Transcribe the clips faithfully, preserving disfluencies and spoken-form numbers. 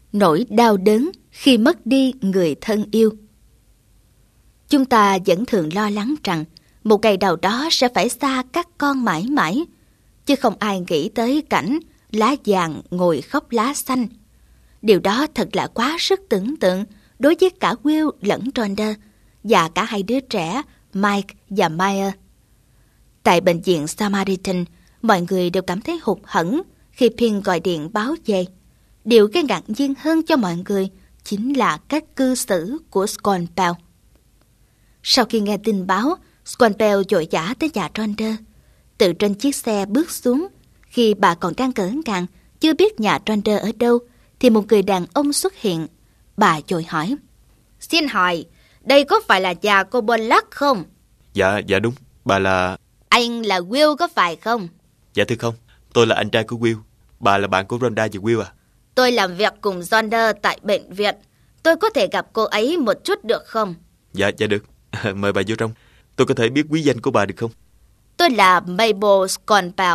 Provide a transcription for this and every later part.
nỗi đau đớn khi mất đi người thân yêu. Chúng ta vẫn thường lo lắng rằng một ngày nào đó sẽ phải xa các con mãi mãi, chứ không ai nghĩ tới cảnh lá vàng ngồi khóc lá xanh. Điều đó thật là quá sức tưởng tượng đối với cả Will lẫn Rhonda và cả hai đứa trẻ Mike và Maya. Tại bệnh viện Samaritan, mọi người đều cảm thấy hụt hẫng khi Pin gọi điện báo về. Điều gây ngạc nhiên hơn cho mọi người chính là cách cư xử của Scornpel. Sau khi nghe tin báo, Scornpel vội vã tới nhà Rhonda. Từ trên chiếc xe bước xuống, khi bà còn đang ngỡ ngàng, chưa biết nhà Rhonda ở đâu, thì một người đàn ông xuất hiện. Bà vội hỏi: Xin hỏi, đây có phải là nhà cô Bullock không? Dạ, dạ đúng. Bà là... Anh là Will có phải không? Dạ thưa không, tôi là anh trai của Will. Bà là bạn của Rhonda và Will à? Tôi làm việc cùng Rhonda tại bệnh viện. Tôi có thể gặp cô ấy một chút được không? Dạ, dạ được. Mời bà vô trong. Tôi có thể biết quý danh của bà được không? Tôi là Mabel Scornpel.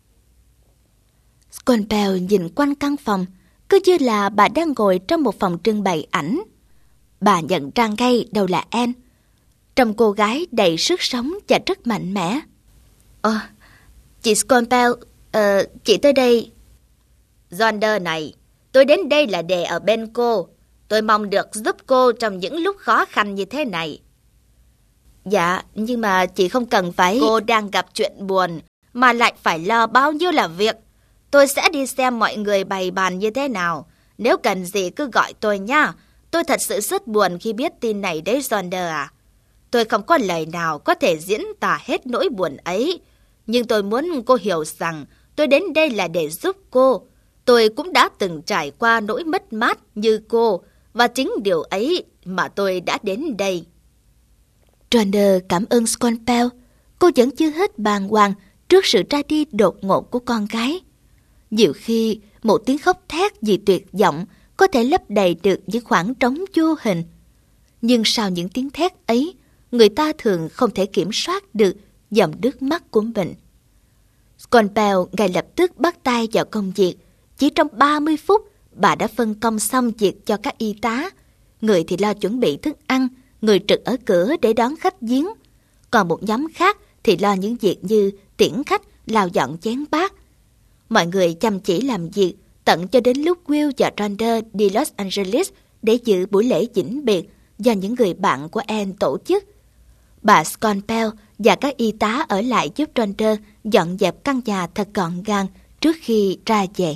Scornpel nhìn quanh căn phòng, cứ như là bà đang ngồi trong một phòng trưng bày ảnh. Bà nhận ra ngay đâu là Anne, trông cô gái đầy sức sống và rất mạnh mẽ. Ờ, chị Scornpel, ờ, chị tới đây. Rhonda này, tôi đến đây là để ở bên cô. Tôi mong được giúp cô trong những lúc khó khăn như thế này. Dạ, nhưng mà chị không cần phải... Cô đang gặp chuyện buồn, mà lại phải lo bao nhiêu là việc. Tôi sẽ đi xem mọi người bày bàn như thế nào. Nếu cần gì cứ gọi tôi nha. Tôi thật sự rất buồn khi biết tin này đấy Rhonda à. Tôi không có lời nào có thể diễn tả hết nỗi buồn ấy. Nhưng tôi muốn cô hiểu rằng tôi đến đây là để giúp cô. Tôi cũng đã từng trải qua nỗi mất mát như cô. Và chính điều ấy mà tôi đã đến đây. Rhonda cảm ơn Scornpel. Cô vẫn chưa hết bàng hoàng trước sự ra đi đột ngột của con gái. Nhiều khi một tiếng khóc thét vì tuyệt vọng có thể lấp đầy được những khoảng trống vô hình. Nhưng sau những tiếng thét ấy, người ta thường không thể kiểm soát được dòng nước mắt của mình. Scornpel ngay lập tức bắt tay vào công việc. Chỉ trong ba mươi phút, bà đã phân công xong việc cho các y tá. Người thì lo chuẩn bị thức ăn, người trực ở cửa để đón khách viếng. Còn một nhóm khác thì lo những việc như tiễn khách, lau dọn chén bát. Mọi người chăm chỉ làm việc tận cho đến lúc Will và Rhonda đi Los Angeles để dự buổi lễ vĩnh biệt do những người bạn của Anne tổ chức. Bà Scornpel và các y tá ở lại giúp Rhonda dọn dẹp căn nhà thật gọn gàng trước khi ra về.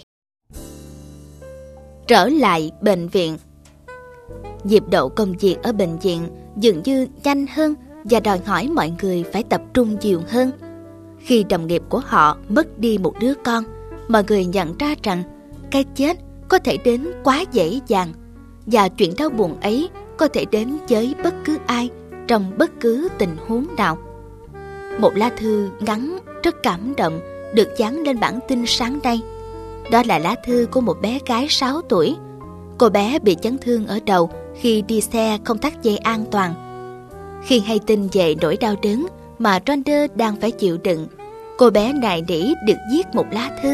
Trở lại bệnh viện. Nhịp độ công việc ở bệnh viện dường như nhanh hơn và đòi hỏi mọi người phải tập trung nhiều hơn. Khi đồng nghiệp của họ mất đi một đứa con, mọi người nhận ra rằng cái chết có thể đến quá dễ dàng và chuyện đau buồn ấy có thể đến với bất cứ ai trong bất cứ tình huống nào. Một lá thư ngắn rất cảm động được dán lên bản tin sáng nay. Đó là lá thư của một bé gái sáu tuổi. Cô bé bị chấn thương ở đầu khi đi xe không thắt dây an toàn. Khi hay tin về nỗi đau đớn mà Rhonda đang phải chịu đựng, cô bé nài nỉ được viết một lá thư.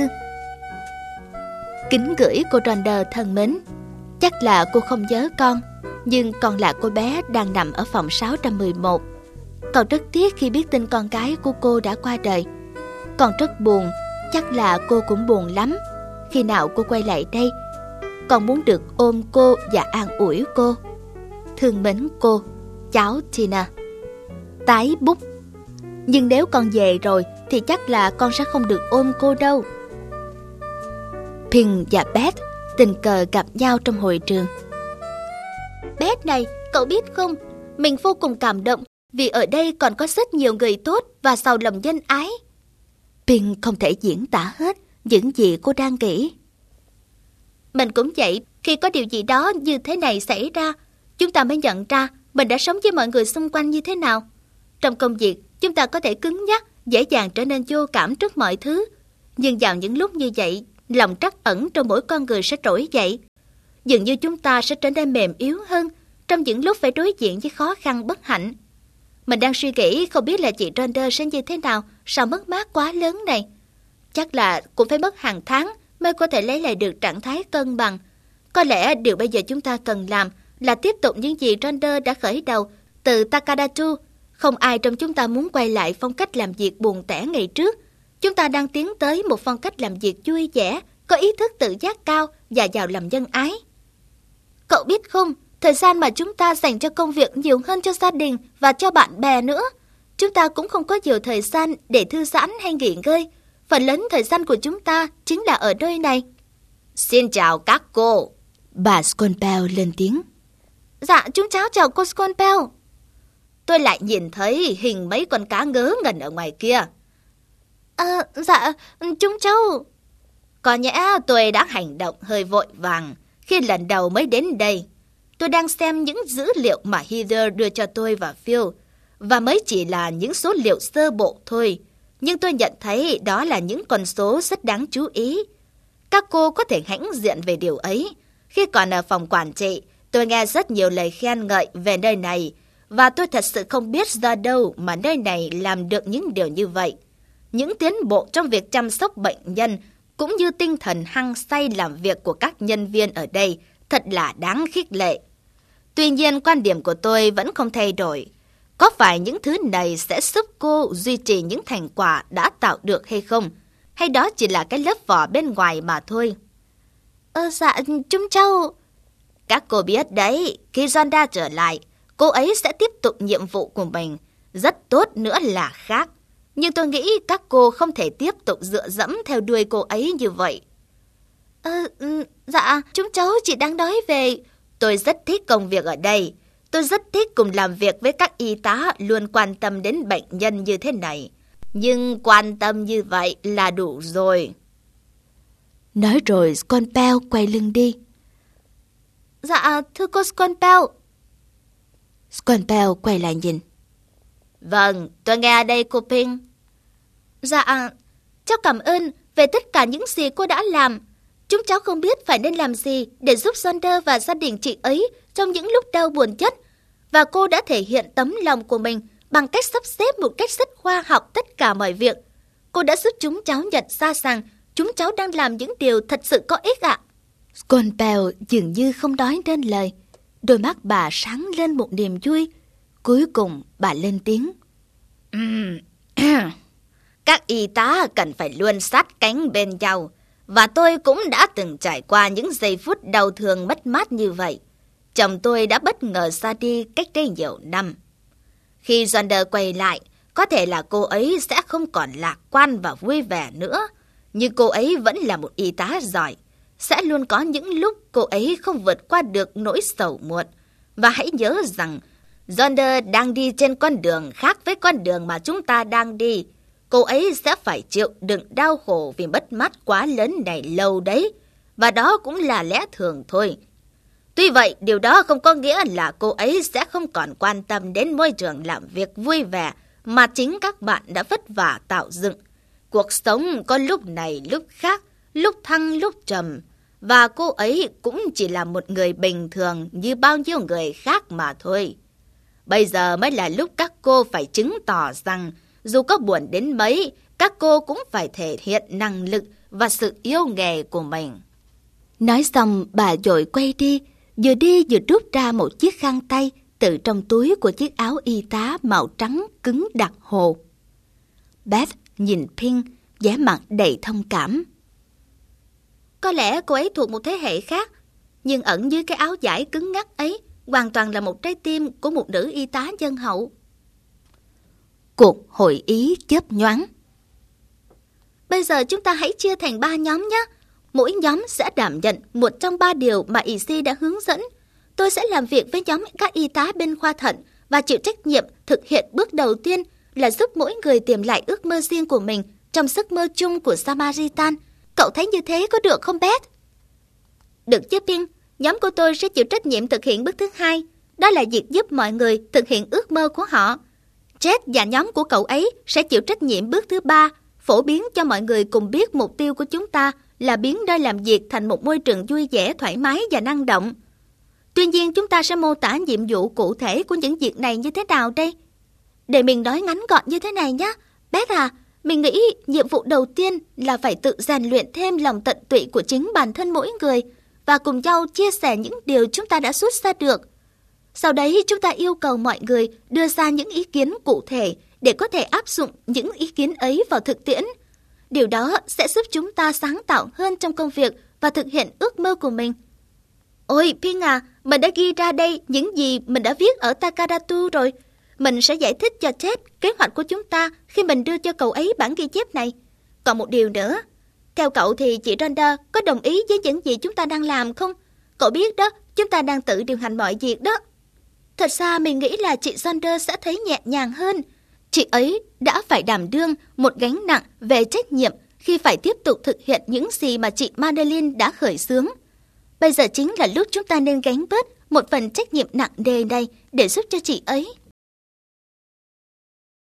Kính gửi cô Rhonda thân mến, chắc là cô không nhớ con, nhưng con là cô bé đang nằm ở phòng sáu trăm mười một. Con rất tiếc khi biết tin con gái của cô đã qua đời. Con rất buồn, chắc là cô cũng buồn lắm. Khi nào cô quay lại đây, con muốn được ôm cô và an ủi cô. Thương mến cô, cháu Tina. Tái bút. Nhưng nếu con về rồi thì chắc là con sẽ không được ôm cô đâu. Pin và Beth tình cờ gặp nhau trong hội trường. Beth này, cậu biết không, mình vô cùng cảm động vì ở đây còn có rất nhiều người tốt và giàu lòng nhân ái. Pin không thể diễn tả hết những gì cô đang nghĩ. Mình cũng vậy, khi có điều gì đó như thế này xảy ra, chúng ta mới nhận ra mình đã sống với mọi người xung quanh như thế nào. Trong công việc, chúng ta có thể cứng nhắc, dễ dàng trở nên vô cảm trước mọi thứ. Nhưng vào những lúc như vậy, lòng trắc ẩn trong mỗi con người sẽ trỗi dậy. Dường như chúng ta sẽ trở nên mềm yếu hơn trong những lúc phải đối diện với khó khăn bất hạnh. Mình đang suy nghĩ không biết là chị Rhonda sẽ như thế nào sau mất mát quá lớn này. Chắc là cũng phải mất hàng tháng mới có thể lấy lại được trạng thái cân bằng. Có lẽ điều bây giờ chúng ta cần làm là tiếp tục những gì Ronder đã khởi đầu từ Takadatu. Không ai trong chúng ta muốn quay lại phong cách làm việc buồn tẻ ngày trước. Chúng ta đang tiến tới một phong cách làm việc vui vẻ, có ý thức tự giác cao và giàu lòng nhân ái. Cậu biết không, thời gian mà chúng ta dành cho công việc nhiều hơn cho gia đình và cho bạn bè nữa. Chúng ta cũng không có nhiều thời gian để thư giãn hay nghỉ ngơi. Phần lớn thời gian của chúng ta chính là ở nơi này. Xin chào các cô. Bà Sconpel lên tiếng. Dạ, chúng cháu chào cô Sconpel. Tôi lại nhìn thấy hình mấy con cá ngớ ngẩn ở ngoài kia. À, dạ, chúng cháu... Có nhẽ tôi đã hành động hơi vội vàng khi lần đầu mới đến đây. Tôi đang xem những dữ liệu mà Heather đưa cho tôi và Phil, và mới chỉ là những số liệu sơ bộ thôi. Nhưng tôi nhận thấy đó là những con số rất đáng chú ý. Các cô có thể hãnh diện về điều ấy. Khi còn ở phòng quản trị, tôi nghe rất nhiều lời khen ngợi về nơi này, và tôi thật sự không biết do đâu mà nơi này làm được những điều như vậy. Những tiến bộ trong việc chăm sóc bệnh nhân, cũng như tinh thần hăng say làm việc của các nhân viên ở đây, thật là đáng khích lệ. Tuy nhiên, quan điểm của tôi vẫn không thay đổi. Có phải những thứ này sẽ giúp cô duy trì những thành quả đã tạo được hay không? Hay đó chỉ là cái lớp vỏ bên ngoài mà thôi? Ờ, dạ, chúng cháu... Các cô biết đấy, khi Rhonda trở lại, cô ấy sẽ tiếp tục nhiệm vụ của mình. Rất tốt nữa là khác. Nhưng tôi nghĩ các cô không thể tiếp tục dựa dẫm theo đuôi cô ấy như vậy. Ờ, dạ, chúng cháu chỉ đang nói về... Tôi rất thích công việc ở đây. Tôi rất thích cùng làm việc với các y tá luôn quan tâm đến bệnh nhân như thế này. Nhưng quan tâm như vậy là đủ rồi. Nói rồi Sconpel quay lưng đi. Dạ, thưa cô Sconpel. Sconpel quay lại nhìn. Vâng, tôi nghe đây cô Ping. Dạ, cháu cảm ơn về tất cả những gì cô đã làm. Chúng cháu không biết phải nên làm gì để giúp Rhonda và gia đình chị ấy trong những lúc đau buồn nhất. Và cô đã thể hiện tấm lòng của mình bằng cách sắp xếp một cách rất khoa học tất cả mọi việc. Cô đã giúp chúng cháu nhận ra rằng chúng cháu đang làm những điều thật sự có ích ạ. Sconpel dường như không nói nên lời. Đôi mắt bà sáng lên một niềm vui. Cuối cùng bà lên tiếng. Các y tá cần phải luôn sát cánh bên nhau. Và tôi cũng đã từng trải qua những giây phút đau thương mất mát như vậy. Chồng tôi đã bất ngờ ra đi cách đây nhiều năm. Khi Rhonda quay lại, có thể là cô ấy sẽ không còn lạc quan và vui vẻ nữa. Nhưng cô ấy vẫn là một y tá giỏi. Sẽ luôn có những lúc cô ấy không vượt qua được nỗi sầu muộn. Và hãy nhớ rằng, Rhonda đang đi trên con đường khác với con đường mà chúng ta đang đi. Cô ấy sẽ phải chịu đựng đau khổ vì mất mát quá lớn này lâu đấy. Và đó cũng là lẽ thường thôi. Tuy vậy, điều đó không có nghĩa là cô ấy sẽ không còn quan tâm đến môi trường làm việc vui vẻ mà chính các bạn đã vất vả tạo dựng. Cuộc sống có lúc này lúc khác, lúc thăng lúc trầm. Và cô ấy cũng chỉ là một người bình thường như bao nhiêu người khác mà thôi. Bây giờ mới là lúc các cô phải chứng tỏ rằng dù có buồn đến mấy, các cô cũng phải thể hiện năng lực và sự yêu nghề của mình. Nói xong bà vội quay đi, vừa đi vừa rút ra một chiếc khăn tay từ trong túi của chiếc áo y tá màu trắng cứng đặc hồ. Beth nhìn Ping, vẻ mặt đầy thông cảm. Có lẽ cô ấy thuộc một thế hệ khác, nhưng ẩn dưới cái áo vải cứng ngắc ấy hoàn toàn là một trái tim của một nữ y tá nhân hậu. Cuộc hội ý chớp nhoáng. Bây giờ chúng ta hãy chia thành ba nhóm nhé. Mỗi nhóm sẽ đảm nhận một trong ba điều mà y xê đã hướng dẫn. Tôi sẽ làm việc với nhóm các y tá bên khoa thận và chịu trách nhiệm thực hiện bước đầu tiên là giúp mỗi người tìm lại ước mơ riêng của mình trong giấc mơ chung của Samaritan. Cậu thấy như thế có được không Beth? Được chứ Ping, nhóm của tôi sẽ chịu trách nhiệm thực hiện bước thứ hai. Đó là việc giúp mọi người thực hiện ước mơ của họ. Jet và nhóm của cậu ấy sẽ chịu trách nhiệm bước thứ ba, phổ biến cho mọi người cùng biết mục tiêu của chúng ta là biến nơi làm việc thành một môi trường vui vẻ, thoải mái và năng động. Tuy nhiên, chúng ta sẽ mô tả nhiệm vụ cụ thể của những việc này như thế nào đây? Để mình nói ngắn gọn như thế này nhé. Beth à, mình nghĩ nhiệm vụ đầu tiên là phải tự rèn luyện thêm lòng tận tụy của chính bản thân mỗi người và cùng nhau chia sẻ những điều chúng ta đã rút ra được. Sau đấy chúng ta yêu cầu mọi người đưa ra những ý kiến cụ thể để có thể áp dụng những ý kiến ấy vào thực tiễn. Điều đó sẽ giúp chúng ta sáng tạo hơn trong công việc và thực hiện ước mơ của mình. Ôi Ping à, mình đã ghi ra đây những gì mình đã viết ở Takaratu rồi. Mình sẽ giải thích cho Ted kế hoạch của chúng ta khi mình đưa cho cậu ấy bản ghi chép này. Còn một điều nữa, theo cậu thì chị Rhonda có đồng ý với những gì chúng ta đang làm không? Cậu biết đó, chúng ta đang tự điều hành mọi việc đó. Thật ra mình nghĩ là chị Rhonda sẽ thấy nhẹ nhàng hơn. Chị ấy đã phải đảm đương một gánh nặng về trách nhiệm khi phải tiếp tục thực hiện những gì mà chị Madeline đã khởi xướng. Bây giờ chính là lúc chúng ta nên gánh bớt một phần trách nhiệm nặng nề này để giúp cho chị ấy.